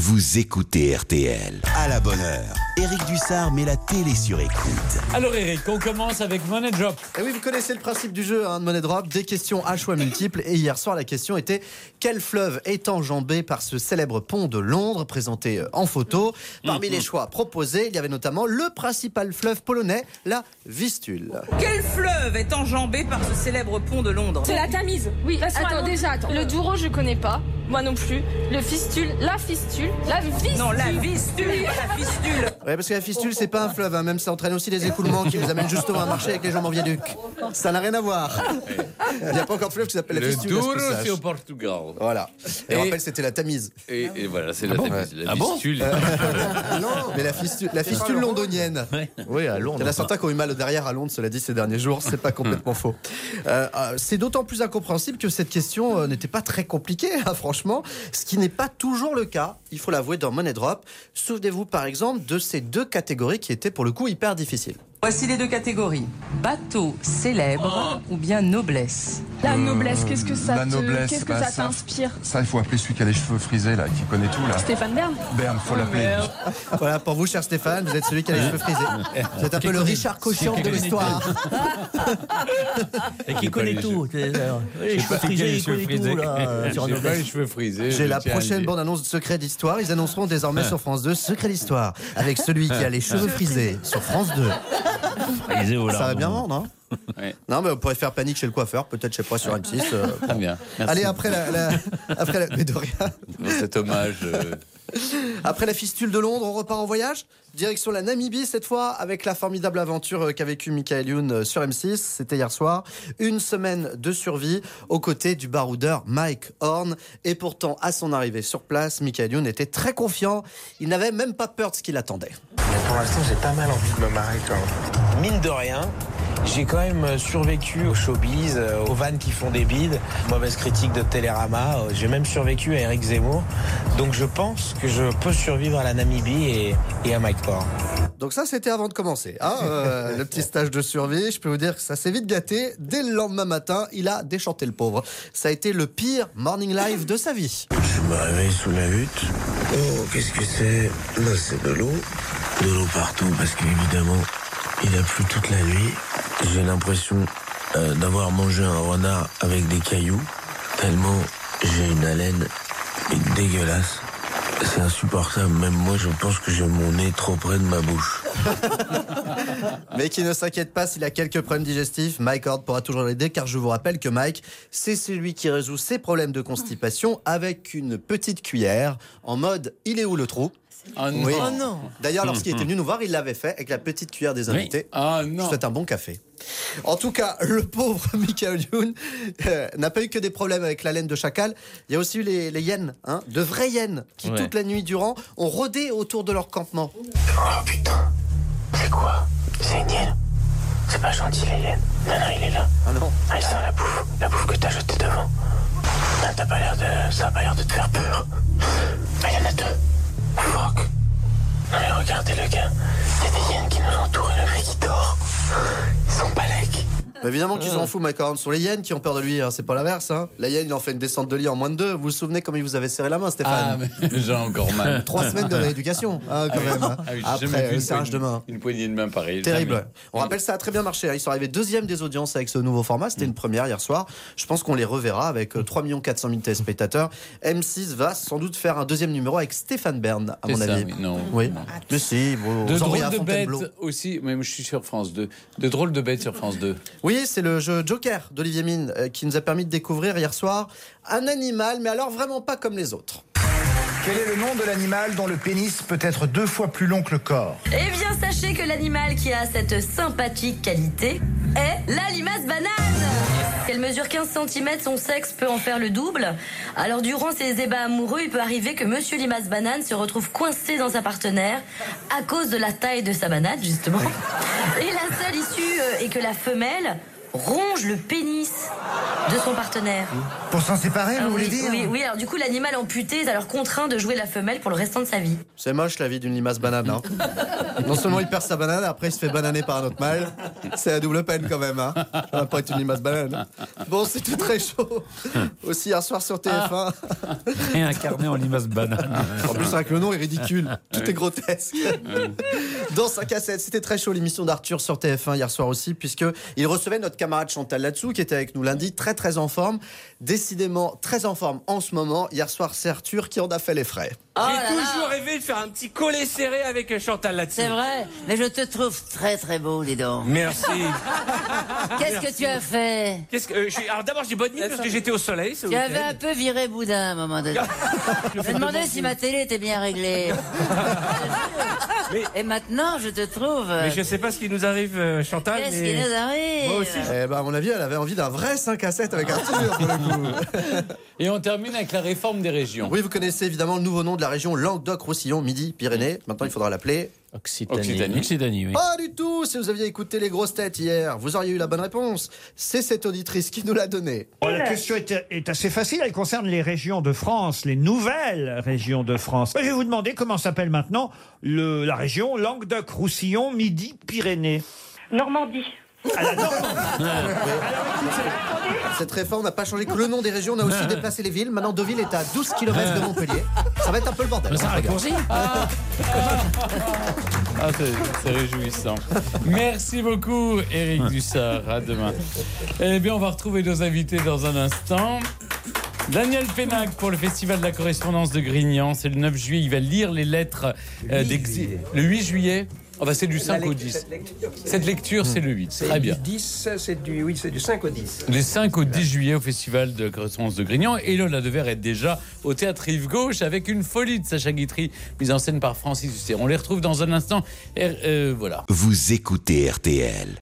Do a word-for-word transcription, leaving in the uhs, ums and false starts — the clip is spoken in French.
vous écoutez R T L. À la bonne heure, Éric Dussard met la télé sur écoute. Alors Éric, on commence avec Money Drop. Et oui, vous connaissez le principe du jeu hein, de Money Drop, des questions à choix multiples. Et hier soir, la question était quel fleuve est enjambé par ce célèbre pont de Londres, présenté en photo. Parmi mmh, les choix proposés, il y avait notamment le principal fleuve polonais, la Vistule. Quel fleuve est enjambé par ce célèbre pont de Londres? C'est la Tamise. Oui, attends, déjà, attends. Le Douro, je connais pas. Moi non plus. Le fistule, la fistule, la vistule. Non, la vistule, pas la fistule. Ouais, parce que la Fistule, c'est pas un fleuve, hein. Même ça entraîne aussi des écoulements qui nous amènent justement à marcher avec les jambes en viaduc. Ça n'a rien à voir. Il n'y a pas encore de fleuve qui s'appelle la Fistule. Le Douro, c'est au Portugal. Voilà. Et, et on rappelle, c'était la Tamise. Et, et voilà, c'est ah la bon Tamise. La ah Vistule. Bon euh, non, mais la Fistule, la Fistule londonienne. Ouais. Oui, à Londres. Il y en a certains qui ont eu mal derrière à Londres, cela dit, ces derniers jours. C'est pas complètement faux. Euh, euh, c'est d'autant plus incompréhensible que cette question euh, n'était pas très compliquée, hein, franchement. Ce qui n'est pas toujours le cas, il faut l'avouer, dans Money Drop. Souvenez-vous par exemple de ces deux catégories qui étaient pour le coup hyper difficiles. Voici les deux catégories. Bateau célèbre ou bien noblesse. La noblesse, qu'est-ce que ça, la te... noblesse, qu'est-ce que bah, ça ça, t'inspire? Ça, il faut appeler celui qui a les cheveux frisés, là, qui connaît tout, là. Stéphane Bern. Bern, faut l'appeler. Voilà, pour vous, cher Stéphane, vous êtes celui qui a les cheveux frisés. Vous êtes un peu le Richard Cochian de l'histoire. Et qui connaît tout. Les cheveux frisés, il connaît tout, là. J'ai pas les cheveux frisés. J'ai la prochaine bande-annonce de Secret d'Histoire. Ils annonceront désormais sur France deux Secret d'Histoire avec celui qui a les cheveux frisés sur France deux. Ça va bien vendre, hein? Ouais. Non, mais on pourrait faire panique chez le coiffeur, peut-être, je sais pas, sur M six. Euh, Très bien. Merci. Allez, après la, la, après la, mais de rien. Cet hommage. Euh... Après la Fistule de Londres, on repart en voyage. Direction la Namibie cette fois, avec la formidable aventure qu'a vécue Michael Youn sur M six. C'était hier soir. Une semaine de survie aux côtés du baroudeur Mike Horn. Et pourtant, à son arrivée sur place, Michael Youn était très confiant. Il n'avait même pas peur de ce qui l'attendait. Mais pour l'instant, j'ai pas mal envie de me marrer quand même. Mine de rien, j'ai quand même survécu au showbiz, aux vannes qui font des bides, mauvaise critique de Télérama. J'ai même survécu à Éric Zemmour. Donc je pense que je peux survivre à la Namibie et, et à Mike Horn. Donc ça, c'était avant de commencer. Hein, euh, le petit stage de survie, je peux vous dire que ça s'est vite gâté. Dès le lendemain matin, il a déchanté le pauvre. Ça a été le pire morning live de sa vie. Je me réveille sous la hutte. Oh, qu'est-ce que c'est? Là, c'est de l'eau. De l'eau partout, parce qu'évidemment, il a plu toute la nuit. J'ai l'impression euh, d'avoir mangé un renard avec des cailloux, tellement j'ai une haleine dégueulasse. C'est insupportable. Même moi, je pense que j'ai mon nez trop près de ma bouche. Mais qui ne s'inquiète pas s'il a quelques problèmes digestifs, Mike Horn pourra toujours l'aider, car je vous rappelle que Mike, c'est celui qui résout ses problèmes de constipation avec une petite cuillère, en mode « il est où le trou ?» Oh non. Oui. Oh non. D'ailleurs, lorsqu'il était venu nous voir, il l'avait fait avec la petite cuillère des invités. Oui. Oh non. C'est un bon café. En tout cas, le pauvre Michael Youn euh, n'a pas eu que des problèmes avec la laine de chacal. Il y a aussi eu les, les hyènes, hein, de vraies hyènes, qui ouais. toute la nuit durant ont rôdé autour de leur campement. Oh putain, c'est quoi? C'est une hyène? C'est pas gentil les hyènes. Non, non, il est là. Ah non. Ah, il sent la bouffe, la bouffe que t'as jetée devant. Ah, t'as pas l'air de... Ça a pas l'air de te faire peur. Ah, il y en a deux. Fuck. Non mais regardez le gars, il y a des hyènes qui nous entourent et le mec il dort. Ils sont balèques. Évidemment qu'ils s'en foutent, Mike Horn. Ce sont les hyènes qui ont peur de lui, hein. C'est pas l'inverse. Hein. La hyène, il en fait une descente de lit en moins de deux. Vous vous souvenez comment il vous avait serré la main, Stéphane? Ah, mais j'ai encore mal. Trois semaines de rééducation, hein, quand ah, même. Hein. Ah, oui, après le serrage de main. Une poignée de main pareille. Terrible. Jamais. On rappelle, ça a très bien marché. Hein. Ils sont arrivés deuxième des audiences avec ce nouveau format. C'était mmh. une première hier soir. Je pense qu'on les reverra avec trois millions quatre cent mille téléspectateurs. M six va sans doute faire un deuxième numéro avec Stéphane Bern, à mon ça, avis. Oui, non. Oui. Mais si, vous, de vous drôles de bêtes aussi. Même je suis sur France deux. De drôles de bêtes sur France deux. Oui, c'est le jeu Joker d'Olivier Mine euh, qui nous a permis de découvrir hier soir un animal, mais alors vraiment pas comme les autres. Quel est le nom de l'animal dont le pénis peut être deux fois plus long que le corps? Eh bien, sachez que l'animal qui a cette sympathique qualité est la limace banane. Elle mesure quinze centimètres, son sexe peut en faire le double. Alors, durant ces ébats amoureux, il peut arriver que Monsieur Limace Banane se retrouve coincé dans sa partenaire à cause de la taille de sa banane, justement. Et la seule issue euh, est que la femelle ronge le pénis. de son partenaire. Pour s'en séparer, Ah vous oui, voulez dire? oui, oui, alors du coup, l'animal amputé est alors contraint de jouer la femelle pour le restant de sa vie. C'est moche la vie d'une limace banane. Hein. Non seulement il perd sa banane, après il se fait bananer par un autre mâle. C'est la double peine quand même. Hein. Ça va pas être une limace banane. Bon, c'était très chaud. Aussi hier soir sur T F un. Et incarné en limace banane. En plus, avec le nom est ridicule. Tout est grotesque. Dans sa cassette, c'était très chaud l'émission d'Arthur sur T F un hier soir aussi, puisqu'il recevait notre camarade Chantal Latsou qui était avec nous lundi, très très en forme. Décidément très en forme en ce moment. Hier soir, c'est Arthur qui en a fait les frais. J'ai toujours rêvé de faire un petit collet serré avec Chantal là-dessus. C'est vrai, mais je te trouve très très beau, dis donc. Merci. Qu'est-ce que tu as fait? Qu'est-ce que, euh, je suis- Alors d'abord j'ai bonne nuit parce que j'étais au soleil. Ce Tu avais week-end. un peu viré Boudin à un moment donné. Je me demandais si ma télé était bien réglée. Mais- Et maintenant, je te trouve... Mais je sais pas ce qui nous arrive, euh, Chantal. Qu'est-ce mais- qui nous arrive? Moi aussi. Eh ben, à mon avis, elle avait envie d'un vrai cinq à sept avec Arthur pour le coup. Et on termine avec la réforme des régions. Oui, vous connaissez évidemment le nouveau nom de la région Languedoc-Roussillon, Midi-Pyrénées. Maintenant, il faudra l'appeler Occitanie. Occitanie. Occitanie, oui. Pas du tout. Si vous aviez écouté les grosses têtes hier, vous auriez eu la bonne réponse. C'est cette auditrice qui nous l'a donnée. Oh, la question est, est assez facile. Elle concerne les régions de France, les nouvelles régions de France. Je vais vous demander comment s'appelle maintenant le, la région Languedoc-Roussillon, Midi-Pyrénées. Normandie. À la Normandie. Cette réforme n'a pas changé que le nom des régions. On a aussi déplacé les villes. Maintenant, Deauville est à douze kilomètres de Montpellier. Ça va être un peu le bordel. Mais c'est un raccourci. Ah, c'est, c'est réjouissant. Merci beaucoup, Éric Dussart. À demain. Eh bien, on va retrouver nos invités dans un instant. Daniel Pénac pour le Festival de la correspondance de Grignan. C'est le neuf juillet. Il va lire les lettres euh, d'exil. Le huit juillet. Oh bah c'est du cinq au dix. Cette lecture, Cette lecture, c'est le huit. Très bien. Du dix, c'est du, oui, c'est du cinq au dix. Du cinq au dix juillet au Festival de la correspondance de Grignan. Et Lola Devers est déjà au Théâtre Rive Gauche avec une folie de Sacha Guitry, mise en scène par Francis Huster. On les retrouve dans un instant. Et, euh, voilà. Vous écoutez R T L.